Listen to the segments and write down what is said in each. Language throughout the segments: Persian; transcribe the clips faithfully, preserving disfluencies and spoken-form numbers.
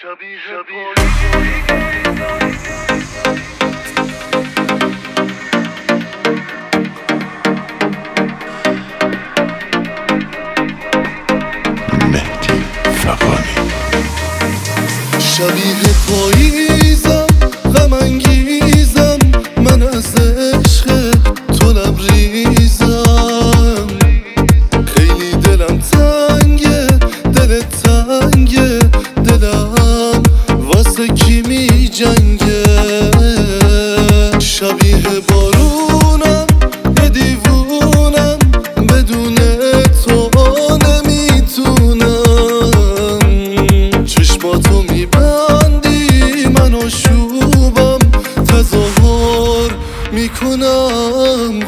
مهدی فغانی. شبیه پاییزم غم انگیزم، من از عشق تو لبریزم. خیلی دلم تنگه، دل تنگه، دلم واسه کی می جنگه. شبیه بارونم یه دیوونم، بدون تو نمیتونم. چشماتو میبندی منو شوبم، تظاهر میکنم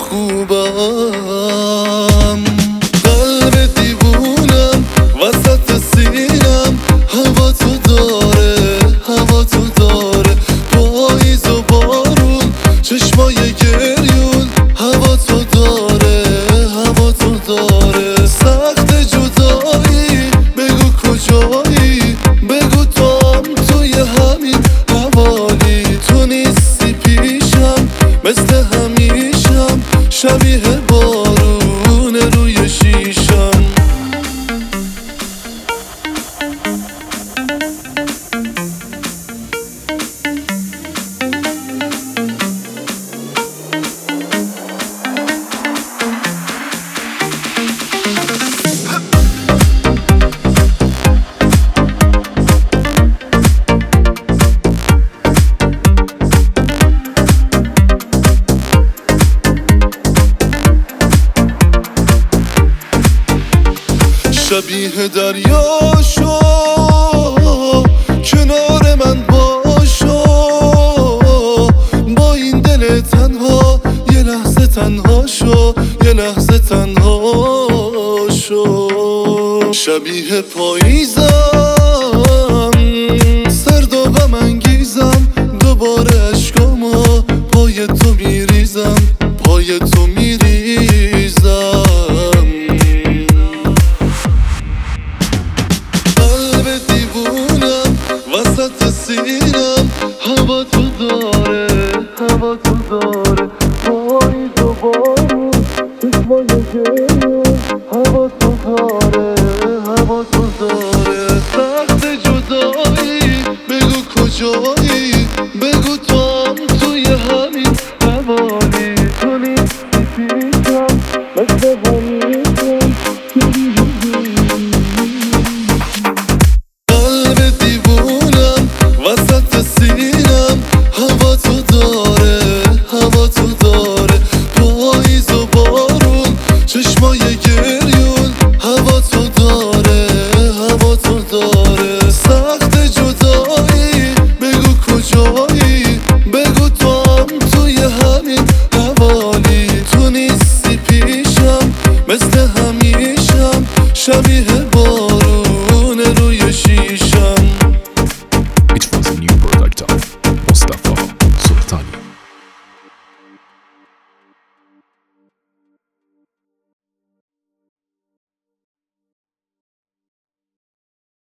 خوبم. قلب دیوونم وسط سینم، هوا تو داره، هوا تو داره. پاییز و بارون، چشمای گریون، هوا تو داره، هوا تو داره. سخت جدایی بگو کجایی، بگو تو هم توی همین حوالی. تو نیستی پیشم مثل همیشم، شبیه بارون روی شیشم. شبیه دریا شو، کنار من باشو. با این دل تنها یه لحظه تنها شو، یه لحظه تنها شو. شبیه پاییزم سرد و غم انگیزم، دوباره عشقامو پای تو میریزم، پای تو میریزم. وسط سینم هوا تو داره، هوا تو داره. پاییز و بارون، چشمای گریون، هوا تو داره، هوا تو داره. سخت جدایی بگو کجایی، بگو تو هم توی همین حوالی. تو نیستی پیشم مثل همیشم، وسط سینم هوا تو داره، هوا تو داره. پاییز و بارون، چشمای گریون، هوا تو